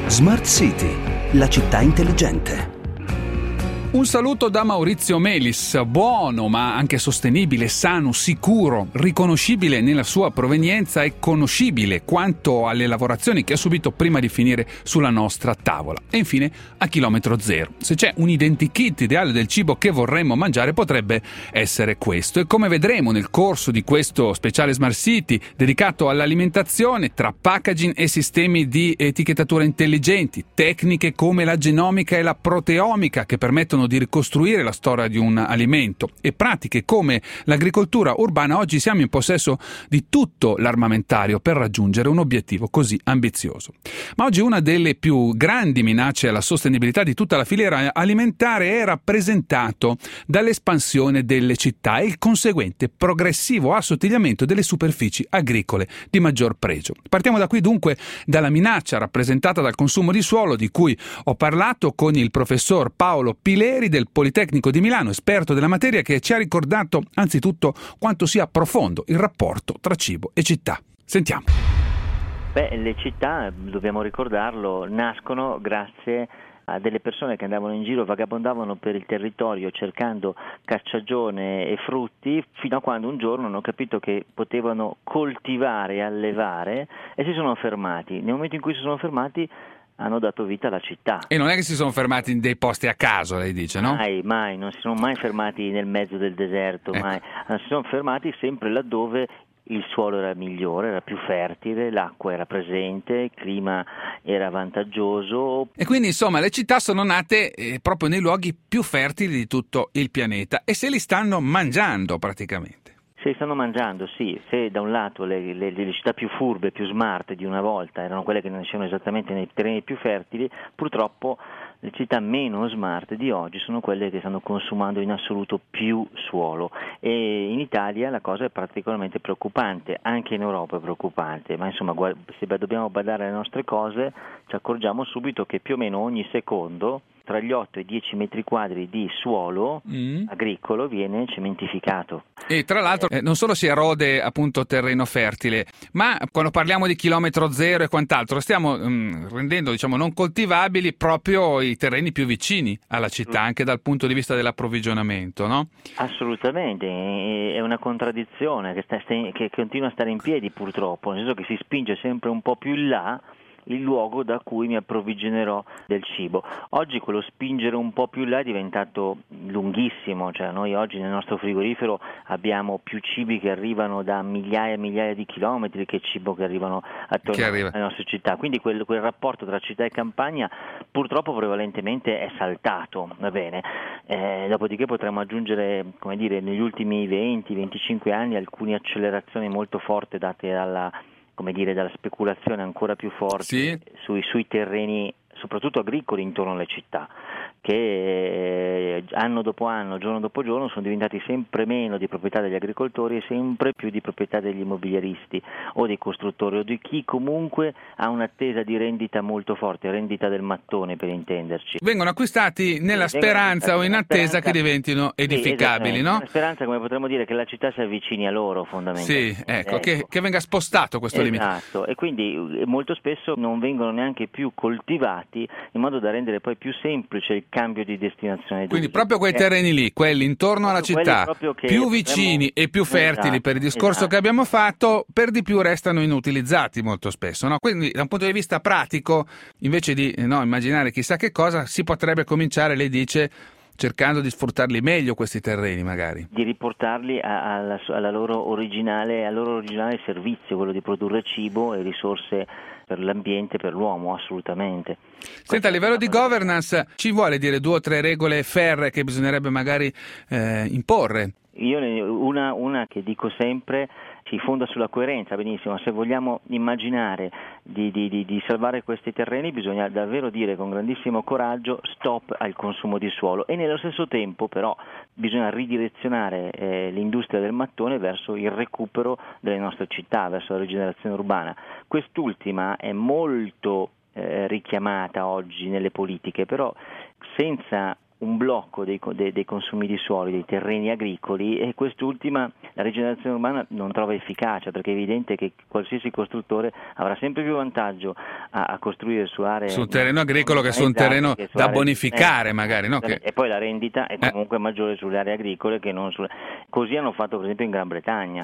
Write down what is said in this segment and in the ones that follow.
Smart City, la città intelligente. Un saluto da Maurizio Melis. Buono, ma anche sostenibile, sano, sicuro, riconoscibile nella sua provenienza e conoscibile quanto alle lavorazioni che ha subito prima di finire sulla nostra tavola. E infine a chilometro zero. Se c'è un identikit ideale del cibo che vorremmo mangiare, potrebbe essere questo. E come vedremo nel corso di questo speciale Smart City dedicato all'alimentazione, tra packaging e sistemi di etichettatura intelligenti, tecniche come la genomica e la proteomica che permettono di ricostruire la storia di un alimento e pratiche come l'agricoltura urbana, oggi siamo in possesso di tutto l'armamentario per raggiungere un obiettivo così ambizioso. Ma oggi una delle più grandi minacce alla sostenibilità di tutta la filiera alimentare è rappresentato dall'espansione delle città e il conseguente progressivo assottigliamento delle superfici agricole di maggior pregio. Partiamo da qui dunque dalla minaccia rappresentata dal consumo di suolo, di cui ho parlato con il professor Paolo Pileri del Politecnico di Milano, esperto della materia, che ci ha ricordato anzitutto quanto sia profondo il rapporto tra cibo e città. Sentiamo. Le città, dobbiamo ricordarlo, nascono grazie a delle persone che andavano in giro, vagabondavano per il territorio cercando cacciagione e frutti, fino a quando un giorno hanno capito che potevano coltivare e allevare e si sono fermati. Nel momento in cui si sono fermati hanno dato vita alla città. E non è che si sono fermati in dei posti a caso, lei dice, no? Mai, non si sono mai fermati nel mezzo del deserto, mai. Si sono fermati sempre laddove il suolo era migliore, era più fertile, l'acqua era presente, il clima era vantaggioso. E quindi insomma le città sono nate proprio nei luoghi più fertili di tutto il pianeta e se li stanno mangiando praticamente. Se stanno mangiando, sì. Se da un lato le città più furbe, più smart di una volta erano quelle che nascevano esattamente nei terreni più fertili, purtroppo le città meno smart di oggi sono quelle che stanno consumando in assoluto più suolo e in Italia la cosa è particolarmente preoccupante, anche in Europa è preoccupante, ma insomma se dobbiamo badare alle nostre cose ci accorgiamo subito che più o meno ogni secondo tra gli 8 e i 10 metri quadri di suolo agricolo viene cementificato. E tra l'altro non solo si erode appunto terreno fertile, ma quando parliamo di chilometro zero e quant'altro stiamo rendendo non coltivabili proprio i terreni più vicini alla città, anche dal punto di vista dell'approvvigionamento, no? Assolutamente, è una contraddizione che continua a stare in piedi purtroppo, nel senso che si spinge sempre un po' più in là il luogo da cui mi approvvigionerò del cibo. Oggi quello spingere un po' più là è diventato lunghissimo, cioè noi oggi nel nostro frigorifero abbiamo più cibi che arrivano da migliaia e migliaia di chilometri che cibo che arrivano attorno alle nostre città, quindi quel rapporto tra città e campagna purtroppo prevalentemente è saltato, va bene. Dopodiché potremmo aggiungere, come dire, negli ultimi 20-25 anni alcune accelerazioni molto forti date dalla speculazione ancora più forte sui terreni, soprattutto agricoli intorno alle città, che anno dopo anno, giorno dopo giorno sono diventati sempre meno di proprietà degli agricoltori e sempre più di proprietà degli immobiliaristi o dei costruttori o di chi comunque ha un'attesa di rendita molto forte, rendita del mattone per intenderci. Vengono acquistati nella speranza o in attesa che diventino edificabili, no? Una speranza, come potremmo dire, che la città si avvicini a loro fondamentalmente. Sì, ecco. Che venga spostato questo limite. Esatto, e quindi molto spesso non vengono neanche più coltivati in modo da rendere poi più semplice il cambio di destinazione. Quindi proprio quei terreni lì, quelli intorno alla città, più vicini e più fertili per il discorso che abbiamo fatto, per di più restano inutilizzati molto spesso, no? Quindi da un punto di vista pratico, invece di immaginare chissà che cosa, si potrebbe cominciare, lei dice, cercando di sfruttarli meglio questi terreni magari. Di riportarli al loro originale servizio, quello di produrre cibo e risorse per l'ambiente, per l'uomo, assolutamente. Senta, a livello di governance ci vuole dire 2 o 3 regole ferree che bisognerebbe magari imporre? Io una che dico sempre si fonda sulla coerenza, benissimo. Se vogliamo immaginare di salvare questi terreni bisogna davvero dire con grandissimo coraggio stop al consumo di suolo e nello stesso tempo però bisogna ridirezionare l'industria del mattone verso il recupero delle nostre città, verso la rigenerazione urbana. Quest'ultima è molto richiamata oggi nelle politiche, però senza un blocco dei consumi di suoli, dei terreni agricoli, e quest'ultima, la rigenerazione urbana, non trova efficacia, perché è evidente che qualsiasi costruttore avrà sempre più vantaggio a costruire su aree su un terreno agricolo che su un terreno da bonificare magari, no? E poi la rendita è comunque maggiore sulle aree agricole che non sulle... Così hanno fatto per esempio in Gran Bretagna.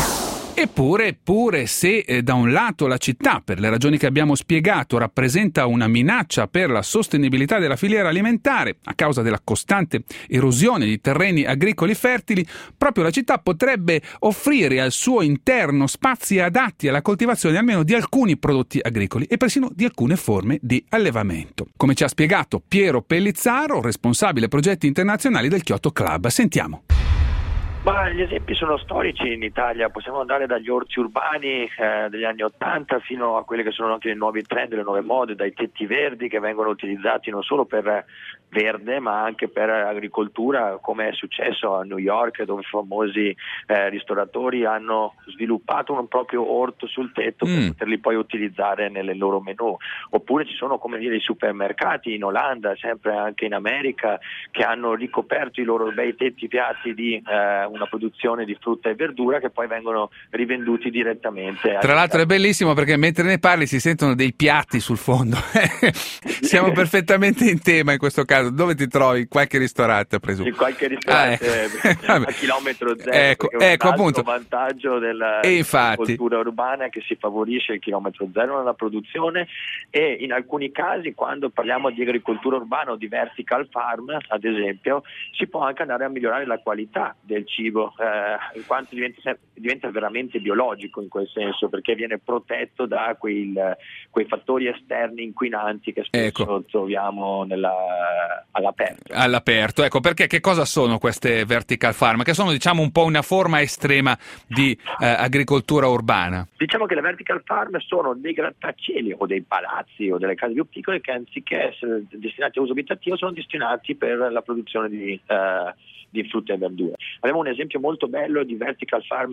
Eppure se da un lato la città, per le ragioni che abbiamo spiegato, rappresenta una minaccia per la sostenibilità della filiera alimentare a causa della costante erosione di terreni agricoli fertili, proprio la città potrebbe offrire al suo interno spazi adatti alla coltivazione almeno di alcuni prodotti agricoli e persino di alcune forme di allevamento. Come ci ha spiegato Piero Pellizzaro, responsabile progetti internazionali del Kyoto Club. Sentiamo. Ma gli esempi sono storici in Italia, possiamo andare dagli orti urbani degli anni '80 fino a quelli che sono anche i nuovi trend, le nuove mode, dai tetti verdi che vengono utilizzati non solo per verde ma anche per agricoltura, come è successo a New York, dove famosi ristoratori hanno sviluppato un proprio orto sul tetto per poterli poi utilizzare nelle loro menù. Oppure ci sono, come dire, i supermercati in Olanda, sempre anche in America, che hanno ricoperto i loro bei tetti piatti di una produzione di frutta e verdura che poi vengono rivenduti direttamente. Tra l'altro è bellissimo perché mentre ne parli si sentono dei piatti sul fondo. Siamo perfettamente in tema in questo caso. Dove ti trovi? Qualche ristorante, presumo? In qualche ristorante a chilometro zero. Ecco appunto. Il vantaggio dell'agricoltura urbana è che si favorisce il chilometro zero nella produzione, e in alcuni casi, quando parliamo di agricoltura urbana o di vertical farm, ad esempio, si può anche andare a migliorare la qualità del cibo, in quanto diventa veramente biologico in quel senso, perché viene protetto da quei fattori esterni inquinanti che spesso troviamo all'aperto. Ecco, perché che cosa sono queste vertical farm? Che sono, diciamo, un po' una forma estrema di agricoltura urbana. Diciamo che le vertical farm sono dei grattacieli o dei palazzi o delle case più piccole che, anziché essere destinati a uso abitativo, sono destinati per la produzione di frutta e verdura. Abbiamo un esempio molto bello di vertical farm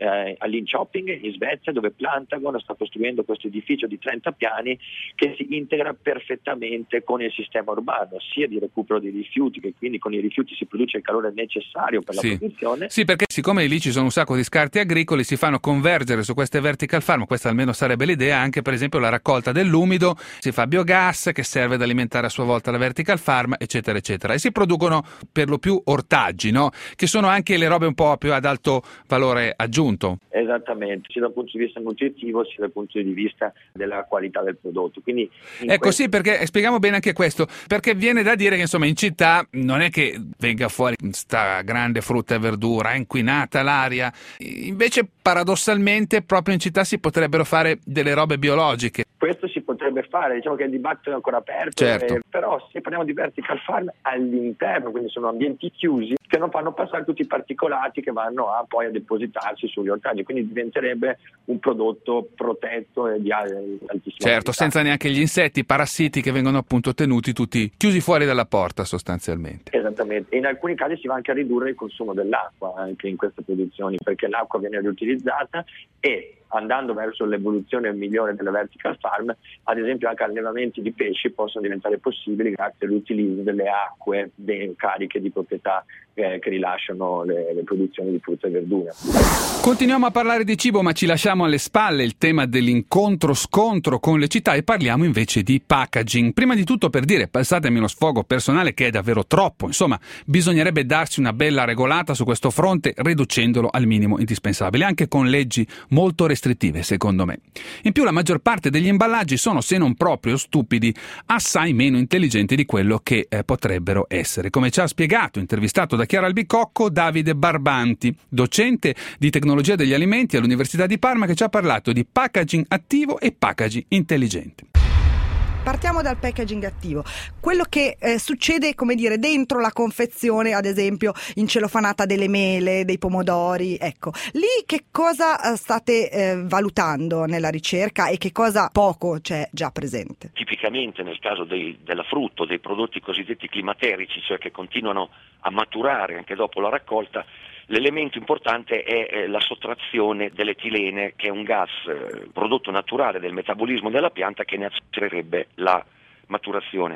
a Linköping in Svezia, dove Plantagon sta costruendo questo edificio di 30 piani che si integra perfettamente con il sistema urbano, sia di recupero dei rifiuti, che quindi con i rifiuti si produce il calore necessario per la produzione. Sì, perché siccome lì ci sono un sacco di scarti agricoli, si fanno convergere su queste vertical farm, questa almeno sarebbe l'idea, anche per esempio la raccolta dell'umido, si fa biogas che serve ad alimentare a sua volta la vertical farm, eccetera eccetera, e si producono per lo più ortaggi, no? Che sono anche le robe un po' più ad alto valore aggiunto. Esattamente, sia dal punto di vista nutritivo sia dal punto di vista della qualità del prodotto. Quindi sì, perché spieghiamo bene anche questo, perché viene da dire che insomma in città non è che venga fuori sta grande frutta e verdura, è inquinata l'aria, invece paradossalmente proprio in città si potrebbero fare delle robe biologiche. Questo si potrebbe fare, diciamo che il dibattito è ancora aperto, certo. Però se parliamo di vertical farm all'interno, quindi sono ambienti chiusi che non fanno passare tutti i particolati che vanno poi a depositarsi sugli ortaggi, quindi diventerebbe un prodotto protetto e di altissima qualità. Senza neanche gli insetti, i parassiti che vengono appunto tenuti tutti chiusi fuori dalla porta sostanzialmente. Esattamente, e in alcuni casi si va anche a ridurre il consumo dell'acqua anche in queste produzioni, perché l'acqua viene riutilizzata, e andando verso l'evoluzione migliore delle vertical farm, ad esempio anche allevamenti di pesci possono diventare possibili grazie all'utilizzo delle acque cariche di proprietà che rilasciano le produzioni di frutta e verdura. Continuiamo a parlare di cibo, ma ci lasciamo alle spalle il tema dell'incontro-scontro con le città e parliamo invece di packaging. Prima di tutto, per dire, passatemi uno sfogo personale che è davvero troppo, insomma, bisognerebbe darsi una bella regolata su questo fronte, riducendolo al minimo indispensabile, anche con leggi molto restrittive, secondo me. In più, la maggior parte degli imballaggi sono, se non proprio stupidi, assai meno intelligenti di quello che potrebbero essere, come ci ha spiegato, intervistato da Chiara Albicocco, Davide Barbanti, docente di tecnologia degli alimenti all'Università di Parma, che ci ha parlato di packaging attivo e packaging intelligente. Partiamo dal packaging attivo, quello che succede, come dire, dentro la confezione, ad esempio incelofanata delle mele, dei pomodori, ecco. Lì che cosa state valutando nella ricerca e che cosa poco c'è già presente? Tipicamente nel caso della frutta, dei prodotti cosiddetti climaterici, cioè che continuano a maturare anche dopo la raccolta, l'elemento importante è la sottrazione dell'etilene, che è un gas prodotto naturale del metabolismo della pianta che ne accelererebbe la maturazione.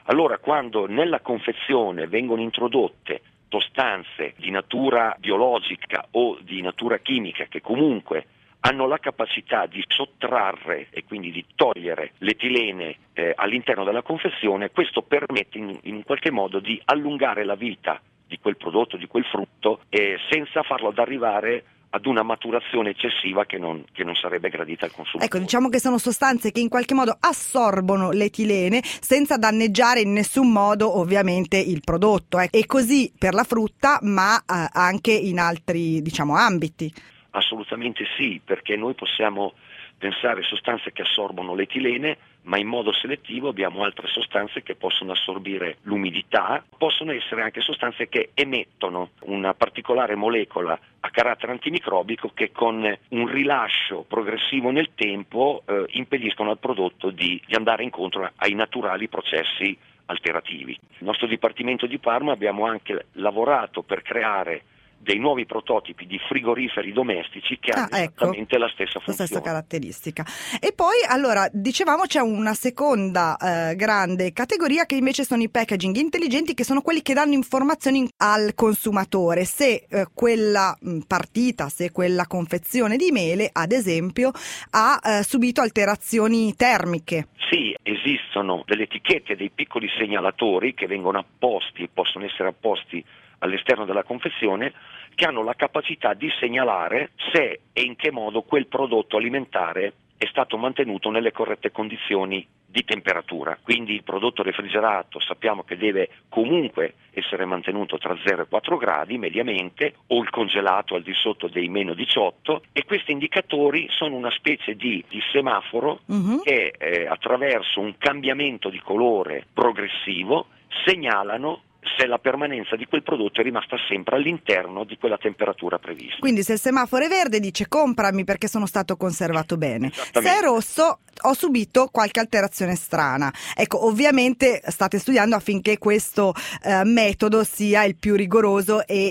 Allora, quando nella confezione vengono introdotte sostanze di natura biologica o di natura chimica che comunque hanno la capacità di sottrarre e quindi di togliere l'etilene all'interno della confezione, questo permette in qualche modo di allungare la vita di quel prodotto, di quel frutto, senza farlo ad arrivare ad una maturazione eccessiva che non sarebbe gradita al consumatore. Ecco, diciamo che sono sostanze che in qualche modo assorbono l'etilene senza danneggiare in nessun modo ovviamente il prodotto. E così per la frutta, ma anche in altri, diciamo, ambiti. Assolutamente sì, perché noi possiamo pensare a sostanze che assorbono l'etilene, ma in modo selettivo abbiamo altre sostanze che possono assorbire l'umidità, possono essere anche sostanze che emettono una particolare molecola a carattere antimicrobico che con un rilascio progressivo nel tempo impediscono al prodotto di andare incontro ai naturali processi alterativi. Nel nostro Dipartimento di Parma abbiamo anche lavorato per creare dei nuovi prototipi di frigoriferi domestici che hanno esattamente la stessa funzione. Stessa caratteristica. E poi, allora, dicevamo c'è una seconda grande categoria che invece sono i packaging intelligenti, che sono quelli che danno informazioni al consumatore se quella partita, se quella confezione di mele, ad esempio, ha subito alterazioni termiche. Sì, esistono delle etichette, dei piccoli segnalatori che vengono possono essere apposti all'esterno della confezione, che hanno la capacità di segnalare se e in che modo quel prodotto alimentare è stato mantenuto nelle corrette condizioni di temperatura. Quindi il prodotto refrigerato sappiamo che deve comunque essere mantenuto tra 0 e 4 gradi mediamente, o il congelato al di sotto dei meno 18, e questi indicatori sono una specie di semaforo che attraverso un cambiamento di colore progressivo segnalano se la permanenza di quel prodotto è rimasta sempre all'interno di quella temperatura prevista. Quindi se il semaforo è verde dice comprami perché sono stato conservato bene, se è rosso ho subito qualche alterazione strana. Ecco, ovviamente state studiando affinché questo metodo sia il più rigoroso e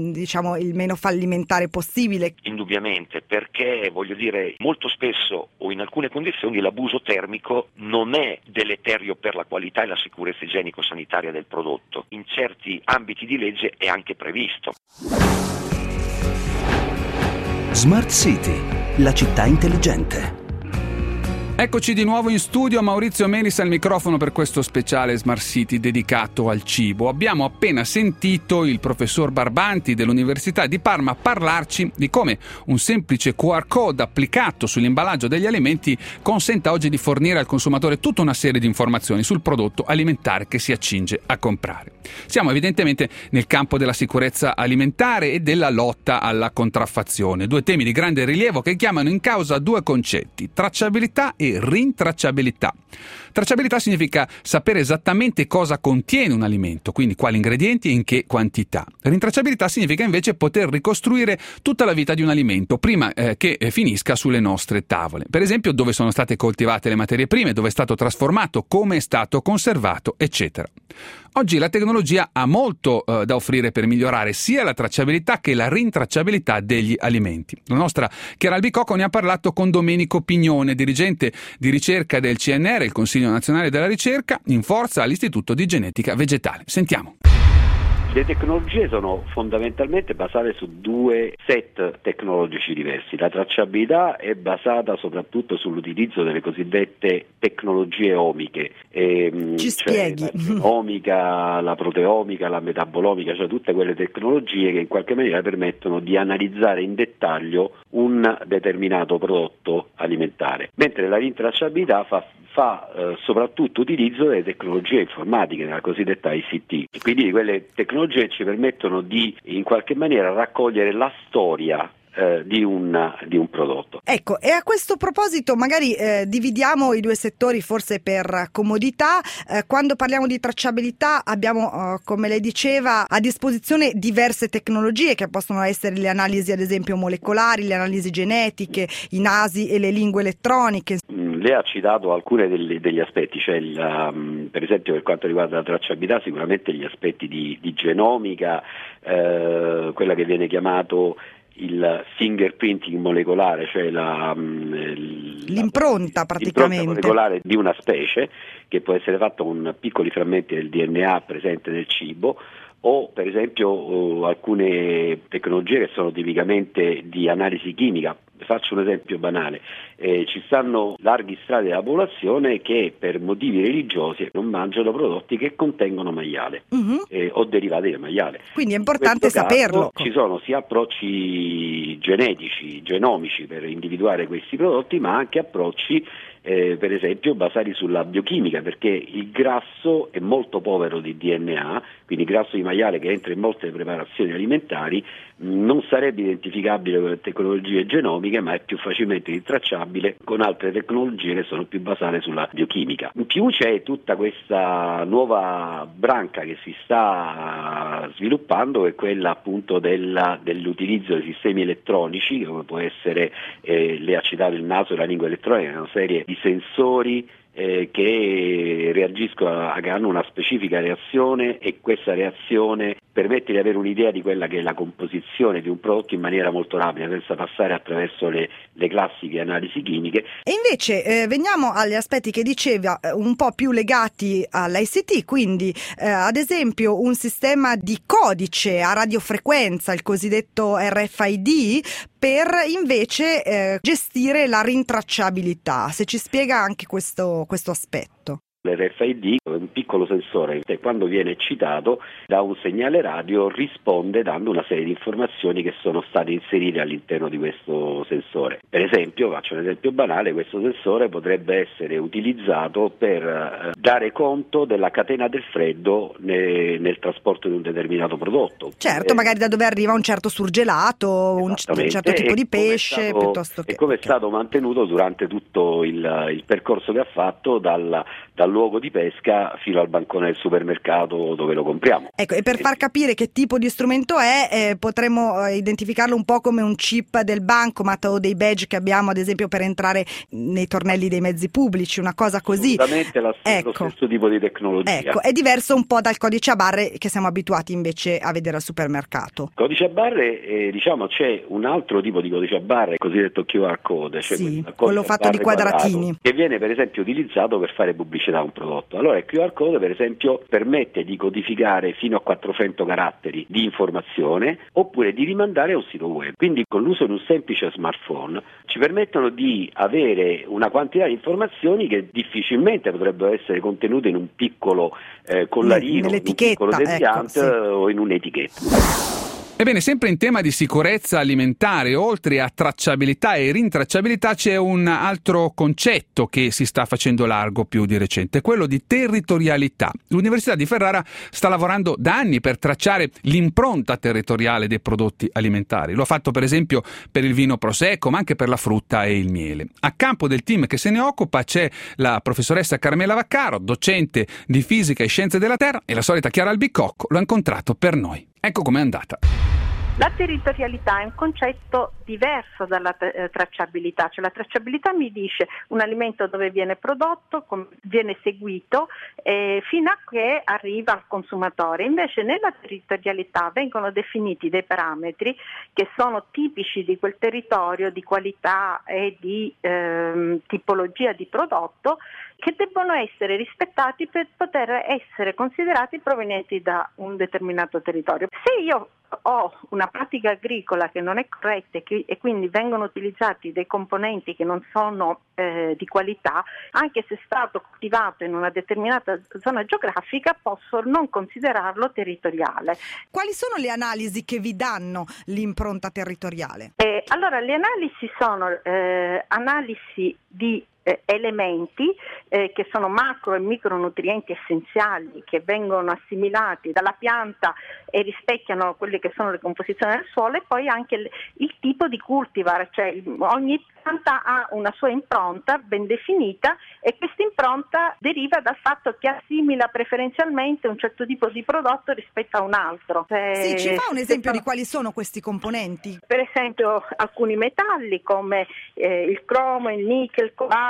il meno fallimentare possibile. Indubbiamente, perché voglio dire, molto spesso o in alcune condizioni l'abuso termico non è deleterio per la qualità e la sicurezza igienico-sanitaria del prodotto. In certi ambiti di legge è anche previsto. Smart City, la città intelligente. Eccoci di nuovo in studio, Maurizio Melis al microfono per questo speciale Smart City dedicato al cibo. Abbiamo appena sentito il professor Barbanti dell'Università di Parma parlarci di come un semplice QR code applicato sull'imballaggio degli alimenti consenta oggi di fornire al consumatore tutta una serie di informazioni sul prodotto alimentare che si accinge a comprare. Siamo evidentemente nel campo della sicurezza alimentare e della lotta alla contraffazione, due temi di grande rilievo che chiamano in causa due concetti: tracciabilità e rintracciabilità. Tracciabilità significa sapere esattamente cosa contiene un alimento, quindi quali ingredienti e in che quantità. Rintracciabilità significa invece poter ricostruire tutta la vita di un alimento prima che finisca sulle nostre tavole. Per esempio, dove sono state coltivate le materie prime, dove è stato trasformato, come è stato conservato, eccetera. Oggi la tecnologia ha molto da offrire per migliorare sia la tracciabilità che la rintracciabilità degli alimenti. La nostra Chiara Albicocco ne ha parlato con Domenico Pignone, dirigente di ricerca del CNR, il Consiglio Nazionale della Ricerca, in forza all'Istituto di Genetica Vegetale. Sentiamo. Le tecnologie sono fondamentalmente basate su due set tecnologici diversi. La tracciabilità è basata soprattutto sull'utilizzo delle cosiddette tecnologie omiche, Ci spieghi? La genomica, la proteomica, la metabolomica, cioè tutte quelle tecnologie che in qualche maniera permettono di analizzare in dettaglio un determinato prodotto alimentare, mentre la rintracciabilità fa soprattutto utilizzo delle tecnologie informatiche, della cosiddetta ICT, e quindi di quelle tecnologie ci permettono di in qualche maniera raccogliere la storia di un prodotto. Ecco, e a questo proposito magari dividiamo i due settori forse per comodità. Quando parliamo di tracciabilità abbiamo, come lei diceva, a disposizione diverse tecnologie che possono essere le analisi ad esempio molecolari, le analisi genetiche, i nasi e le lingue elettroniche. Lei ha citato alcuni degli aspetti, cioè per esempio per quanto riguarda la tracciabilità sicuramente gli aspetti di genomica, quella che viene chiamato il fingerprinting molecolare, cioè l'impronta praticamente molecolare di una specie, che può essere fatta con piccoli frammenti del DNA presente nel cibo, o per esempio alcune tecnologie che sono tipicamente di analisi chimica. Faccio un esempio banale: ci stanno larghi strati della popolazione che per motivi religiosi non mangiano prodotti che contengono maiale o derivati del maiale. Quindi è importante saperlo. Ci sono sia approcci genetici, genomici per individuare questi prodotti, ma anche approcci per esempio basati sulla biochimica, perché il grasso è molto povero di DNA, quindi il grasso di maiale che entra in molte preparazioni alimentari non sarebbe identificabile con le tecnologie genomiche, ma è più facilmente rintracciabile con altre tecnologie che sono più basate sulla biochimica. In più c'è tutta questa nuova branca che si sta sviluppando, che è quella appunto dell'utilizzo di sistemi elettronici, come può essere, lei ha citato il naso e la lingua elettronica, una serie di sensori che reagiscono, che hanno una specifica reazione, e questa reazione permette di avere un'idea di quella che è la composizione di un prodotto in maniera molto rapida, senza passare attraverso le classiche analisi chimiche. E invece veniamo agli aspetti che diceva, un po' più legati all'ICT, quindi ad esempio un sistema di codice a radiofrequenza, il cosiddetto RFID, per invece gestire la rintracciabilità. Se ci spiega anche questo aspetto. L'RFID è un piccolo sensore che quando viene eccitato da un segnale radio risponde dando una serie di informazioni che sono state inserite all'interno di questo sensore. Per esempio, faccio un esempio banale, questo sensore potrebbe essere utilizzato per dare conto della catena del freddo nel trasporto di un determinato prodotto. Certo, magari da dove arriva un certo surgelato, un certo tipo di pesce, piuttosto che... E come è stato mantenuto durante tutto il percorso che ha fatto dal luogo di pesca fino al bancone del supermercato dove lo compriamo. Ecco, e per far capire che tipo di strumento è, potremmo identificarlo un po' come un chip del bancomat o dei badge che abbiamo ad esempio per entrare nei tornelli dei mezzi pubblici, una cosa così. Assolutamente lo stesso tipo di tecnologia. Ecco, è diverso un po' dal codice a barre che siamo abituati invece a vedere al supermercato. Codice a barre, diciamo, c'è un altro tipo di codice a barre, cosiddetto QR code, cioè sì, quello fatto di quadratini, che viene per esempio utilizzato per fare pubblicità a un prodotto. Allora il QR code per esempio permette di codificare fino a 400 caratteri di informazione, oppure di rimandare a un sito web. Quindi con l'uso di un semplice smartphone ci permettono di avere una quantità di informazioni che difficilmente potrebbero essere contenute in un piccolo collarino, in un piccolo deviant, ecco, sì, o in un'etichetta. Ebbene, sempre in tema di sicurezza alimentare, oltre a tracciabilità e rintracciabilità, c'è un altro concetto che si sta facendo largo più di recente, quello di territorialità. L'Università di Ferrara sta lavorando da anni per tracciare l'impronta territoriale dei prodotti alimentari. Lo ha fatto per esempio per il vino Prosecco, ma anche per la frutta e il miele. A campo del team che se ne occupa c'è la professoressa Carmela Vaccaro, docente di fisica e scienze della terra, e la solita Chiara Albicocco lo ha incontrato per noi. Ecco com'è andata. La territorialità è un concetto diverso dalla tracciabilità, cioè la tracciabilità mi dice un alimento dove viene prodotto, come viene seguito fino a che arriva al consumatore. Invece nella territorialità vengono definiti dei parametri che sono tipici di quel territorio, di qualità e di tipologia di prodotto, che debbono essere rispettati per poter essere considerati provenienti da un determinato territorio. Se io ho una pratica agricola che non è corretta e quindi vengono utilizzati dei componenti che non sono di qualità, anche se è stato coltivato in una determinata zona geografica, posso non considerarlo territoriale. Quali sono le analisi che vi danno l'impronta territoriale? Allora, le analisi sono analisi di elementi che sono macro e micronutrienti essenziali che vengono assimilati dalla pianta e rispecchiano quelle che sono le composizioni del suolo, e poi anche il tipo di cultivar, cioè ogni pianta ha una sua impronta ben definita e questa impronta deriva dal fatto che assimila preferenzialmente un certo tipo di prodotto rispetto a un altro. Sì, ci fa un esempio di quali sono questi componenti? Per esempio alcuni metalli come il cromo, il nickel, il cobalto,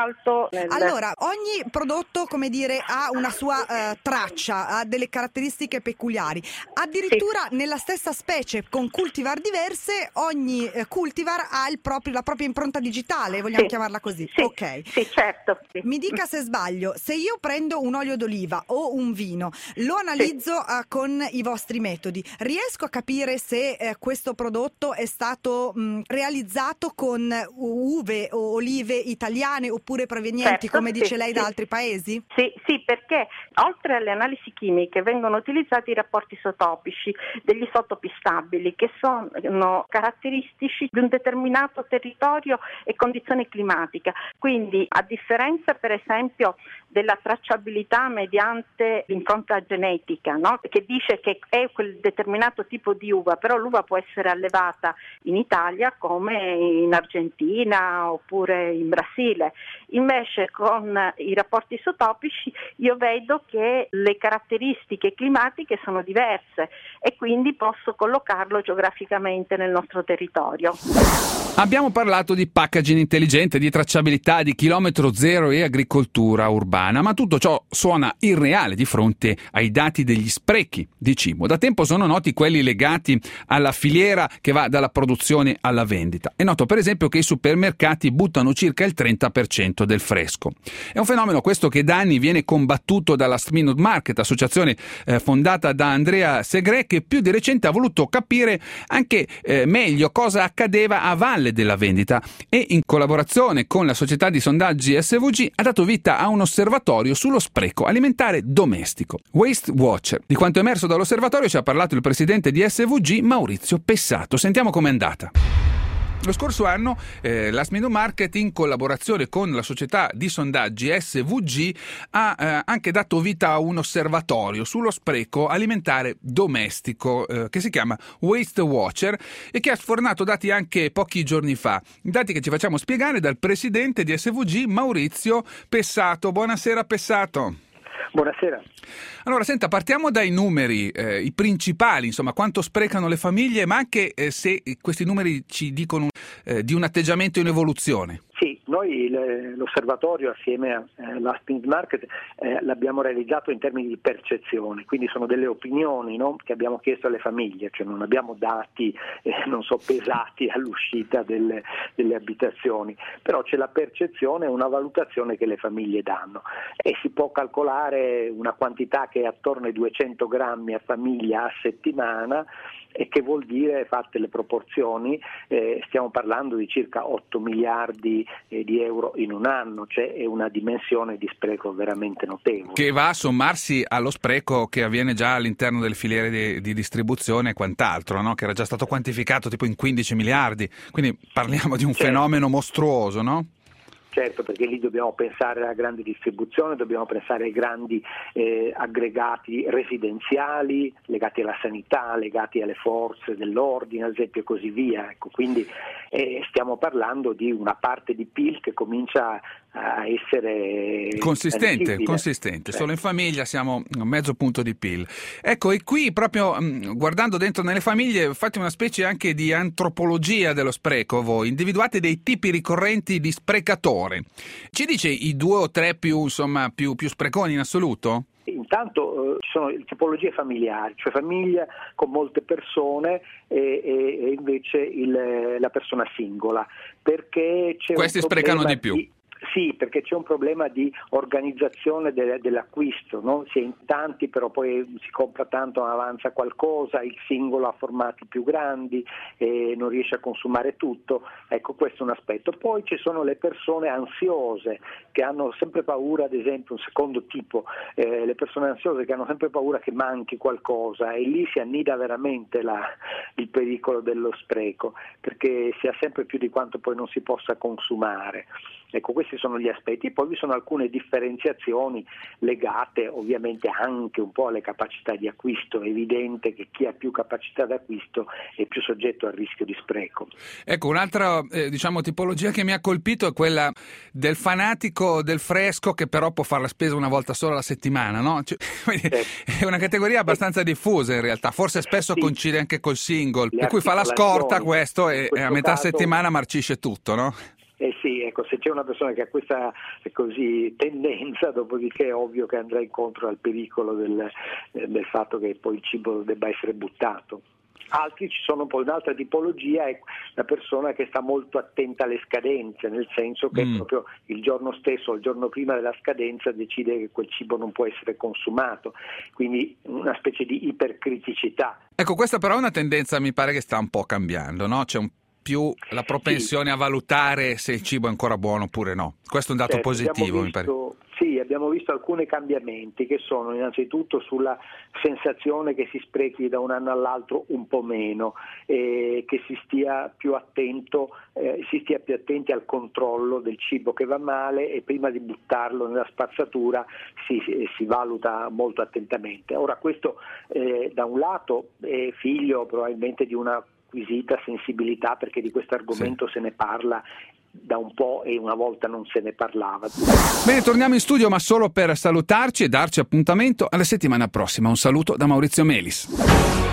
alto. Allora, ogni prodotto, come dire, ha una sua traccia, ha delle caratteristiche peculiari. Addirittura nella stessa specie con cultivar diverse, ogni cultivar ha la propria impronta digitale, vogliamo chiamarla così. Sì, ok. sì, certo. Sì. Mi dica se sbaglio, se io prendo un olio d'oliva o un vino, lo analizzo con i vostri metodi, riesco a capire se questo prodotto è stato realizzato con uve o olive italiane oppure provenienti, come dice lei, da altri paesi? Sì, perché oltre alle analisi chimiche vengono utilizzati i rapporti isotopici degli isotopi stabili, che sono caratteristici di un determinato territorio e condizione climatica. Quindi, a differenza per esempio della tracciabilità mediante l'impronta genetica, no? Che dice che è quel determinato tipo di uva, però l'uva può essere allevata in Italia come in Argentina oppure in Brasile. Invece con i rapporti isotopici io vedo che le caratteristiche climatiche sono diverse e quindi posso collocarlo geograficamente nel nostro territorio. Abbiamo parlato di packaging intelligente, di tracciabilità, di chilometro zero e agricoltura urbana, ma tutto ciò suona irreale di fronte ai dati degli sprechi di cibo. Da tempo sono noti quelli legati alla filiera che va dalla produzione alla vendita. È noto per esempio che i supermercati buttano circa il 30% del fresco. È un fenomeno questo che da anni viene combattuto dalla Last Minute Market, associazione fondata da Andrea Segre, che più di recente ha voluto capire anche meglio cosa accadeva a valle della vendita e in collaborazione con la società di sondaggi SVG ha dato vita a un osservatorio sullo spreco alimentare domestico, Waste Watcher. Di quanto emerso dall'osservatorio ci ha parlato il presidente di SVG, Maurizio Pessato. Sentiamo com'è andata. Lo scorso anno Last Minute Market, in collaborazione con la società di sondaggi SVG, ha anche dato vita a un osservatorio sullo spreco alimentare domestico che si chiama Waste Watcher e che ha sfornato dati anche pochi giorni fa. Dati che ci facciamo spiegare dal presidente di SVG, Maurizio Pessato. Buonasera Pessato. Buonasera. Allora, senta, partiamo dai numeri, i principali, insomma, quanto sprecano le famiglie, ma anche se questi numeri ci dicono di un atteggiamento in evoluzione. Sì, noi l'osservatorio assieme a Last Minute Market l'abbiamo realizzato in termini di percezione, quindi sono delle opinioni, no? Che abbiamo chiesto alle famiglie, cioè non abbiamo dati pesati all'uscita delle abitazioni, però c'è la percezione e una valutazione che le famiglie danno e si può calcolare una quantità che è attorno ai 200 grammi a famiglia a settimana, e che vuol dire, fatte le proporzioni, stiamo parlando di circa 8 miliardi di euro in un anno, cioè è una dimensione di spreco veramente notevole. Che va a sommarsi allo spreco che avviene già all'interno delle filiere di distribuzione e quant'altro, no? Che era già stato quantificato tipo in 15 miliardi, quindi parliamo di un fenomeno mostruoso, no? Certo, perché lì dobbiamo pensare alla grande distribuzione, dobbiamo pensare ai grandi aggregati residenziali legati alla sanità, legati alle forze dell'ordine, ad esempio, e così via. Ecco, quindi stiamo parlando di una parte di PIL che comincia a essere consistente. Certo. Solo in famiglia siamo a mezzo punto di PIL. Ecco, e qui proprio guardando dentro nelle famiglie fate una specie anche di antropologia dello spreco, voi individuate dei tipi ricorrenti di sprecatore. Ci dice i 2 o 3 più spreconi in assoluto? Intanto ci sono tipologie familiari, cioè famiglia con molte persone e invece la persona singola, perché c'è questi sprecano di più. Sì, perché c'è un problema di organizzazione dell'acquisto, no? Si è in tanti, però poi si compra tanto, avanza qualcosa, il singolo ha formati più grandi e non riesce a consumare tutto. Ecco, questo è un aspetto. Poi ci sono le persone ansiose che hanno sempre paura, ad esempio, un secondo tipo, le persone ansiose che hanno sempre paura che manchi qualcosa, e lì si annida veramente il pericolo dello spreco, perché si ha sempre più di quanto poi non si possa consumare. Ecco, questi sono gli aspetti. Poi vi sono alcune differenziazioni legate ovviamente anche un po' alle capacità di acquisto. È evidente che chi ha più capacità d'acquisto è più soggetto al rischio di spreco. Ecco, un'altra tipologia che mi ha colpito è quella del fanatico del fresco che però può fare la spesa una volta sola alla settimana, no? È una categoria abbastanza diffusa in realtà, forse spesso coincide anche col single, per cui fa la scorta questo e a metà settimana marcisce tutto, no? Sì, ecco, se c'è una persona che ha questa così tendenza, dopodiché è ovvio che andrà incontro al pericolo del fatto che poi il cibo debba essere buttato. Altri ci sono poi un'altra tipologia, è la persona che sta molto attenta alle scadenze, nel senso che proprio il giorno stesso o il giorno prima della scadenza decide che quel cibo non può essere consumato, quindi una specie di ipercriticità. Ecco, questa però è una tendenza, mi pare che sta un po' cambiando, no? C'è più la propensione a valutare se il cibo è ancora buono oppure no. Questo è un dato positivo, mi pare. Sì, abbiamo visto alcuni cambiamenti che sono innanzitutto sulla sensazione che si sprechi da un anno all'altro un po' meno, che si stia più attenti al controllo del cibo che va male e prima di buttarlo nella spazzatura si valuta molto attentamente. Ora questo da un lato è figlio probabilmente di una acquisita sensibilità, perché di questo argomento se ne parla da un po' e una volta non se ne parlava. Bene, torniamo in studio, ma solo per salutarci e darci appuntamento alla settimana prossima. Un saluto da Maurizio Melis.